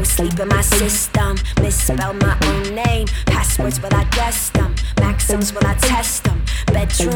no sleep in my system. Misspell my own name. Passwords, will I guess them? Maxims, will I test them? Bedroom